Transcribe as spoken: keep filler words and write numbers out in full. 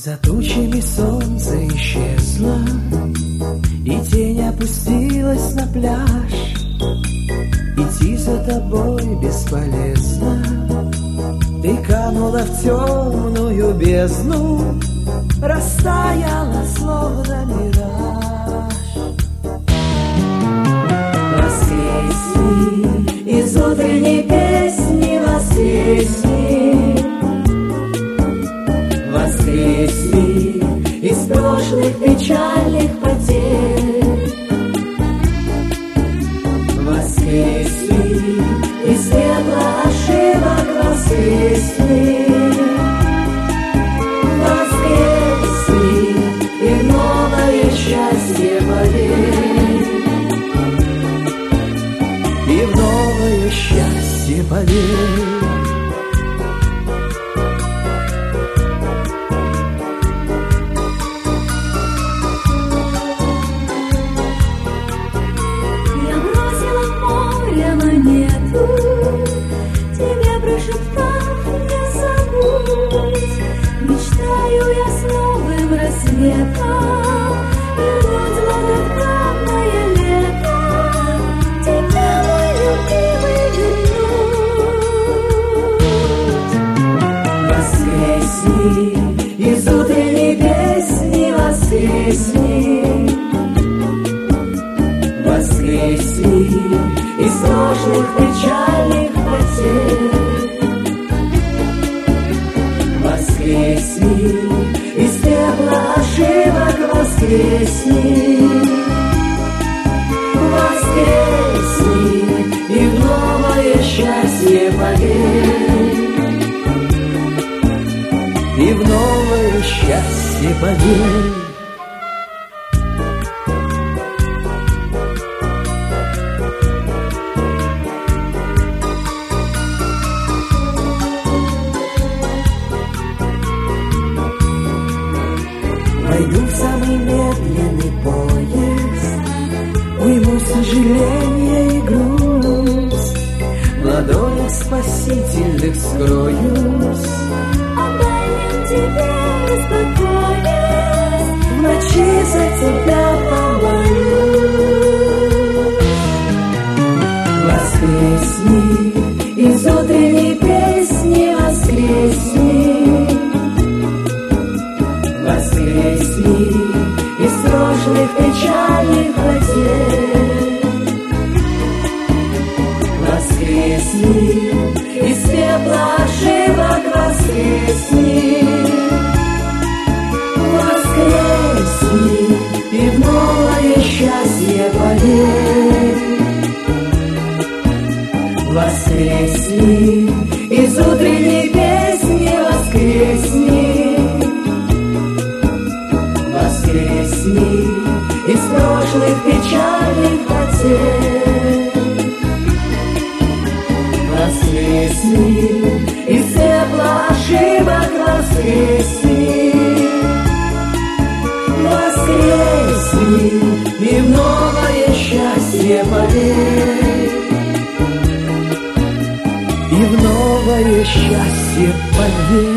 За тучами солнце исчезло, и тень опустилась на пляж. Идти за тобой бесполезно, ты канула в темную бездну, растаяла, словно мираж. Воскресни, из утренней песни воскресни, воскресни, из прошлых печальных потерь. Воскресни, из пепла ошибок воскресни. Воскресни, и в новое счастье поверь. И в новое счастье поверь. Мечтаю я с новым рассветом вернуть благословенное лето, тебя, мой любимый, вернуть. Воскресни, из утренней песни воскресни, воскресни, из прошлых печальных потерь. Воскресни, из пепла ошибок воскресни. Воскресни, и в новое счастье поверь. И в новое счастье поверь. Войду в самый медленный поезд, уйму сожаление и грусть, в ладонях спасительных скроюсь. Отдай мне тебе спокойность, в ночи за тебя помолюсь. Воскресни, из утренней песни воскресни. Воскресни, из прошлых печальных потерь. Воскресни, из пепла ошибок воскресни. Воскресни, и в новое счастье поверь. Воскресни, из утренней песни воскресни. Воскресни, из прошлых печальных потерь. Воскресни, из пепла ошибок воскресни. Воскресни, и в новое счастье поверь. И в новое счастье поверь.